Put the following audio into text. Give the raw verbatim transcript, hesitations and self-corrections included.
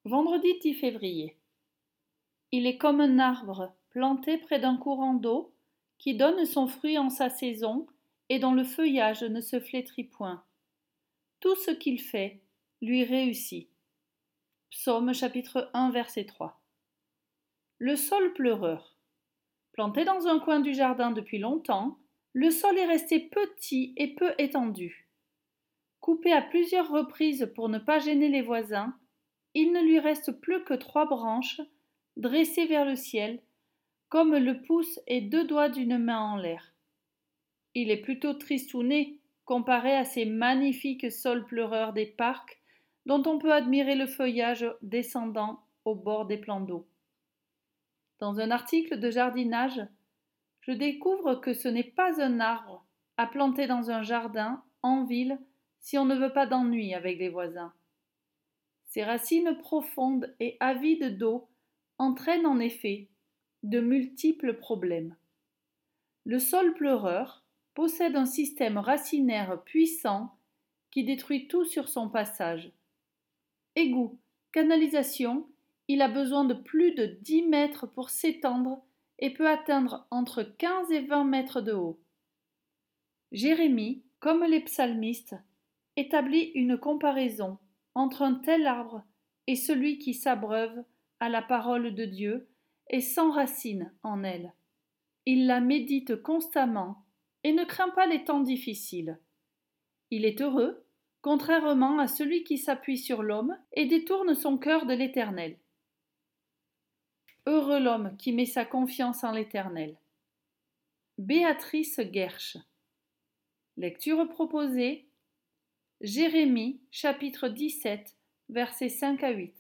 Vendredi dix février. Il est comme un arbre planté près d'un courant d'eau qui donne son fruit en sa saison et dont le feuillage ne se flétrit point. Tout ce qu'il fait lui réussit. Psaume chapitre un verset trois. Le sol pleureur. Planté dans un coin du jardin depuis longtemps, le sol est resté petit et peu étendu. Coupé à plusieurs reprises pour ne pas gêner les voisins, il ne lui reste plus que trois branches, dressées vers le ciel, comme le pouce et deux doigts d'une main en l'air. Il est plutôt tristouné comparé à ces magnifiques sols pleureurs des parcs dont on peut admirer le feuillage descendant au bord des plans d'eau. Dans un article de jardinage, je découvre que ce n'est pas un arbre à planter dans un jardin en ville si on ne veut pas d'ennui avec les voisins. Ses racines profondes et avides d'eau entraînent en effet de multiples problèmes. Le sol pleureur possède un système racinaire puissant qui détruit tout sur son passage. Égouts, canalisation, il a besoin de plus de dix mètres pour s'étendre et peut atteindre entre quinze et vingt mètres de haut. Jérémie, comme les psalmistes, établit une comparaison entre un tel arbre et celui qui s'abreuve à la parole de Dieu et s'enracine en elle. Il la médite constamment et ne craint pas les temps difficiles. Il est heureux, contrairement à celui qui s'appuie sur l'homme et détourne son cœur de l'Éternel. Heureux l'homme qui met sa confiance en l'Éternel. Béatrice Guerche. Lecture proposée. Jérémie, chapitre dix-sept, versets cinq à huit.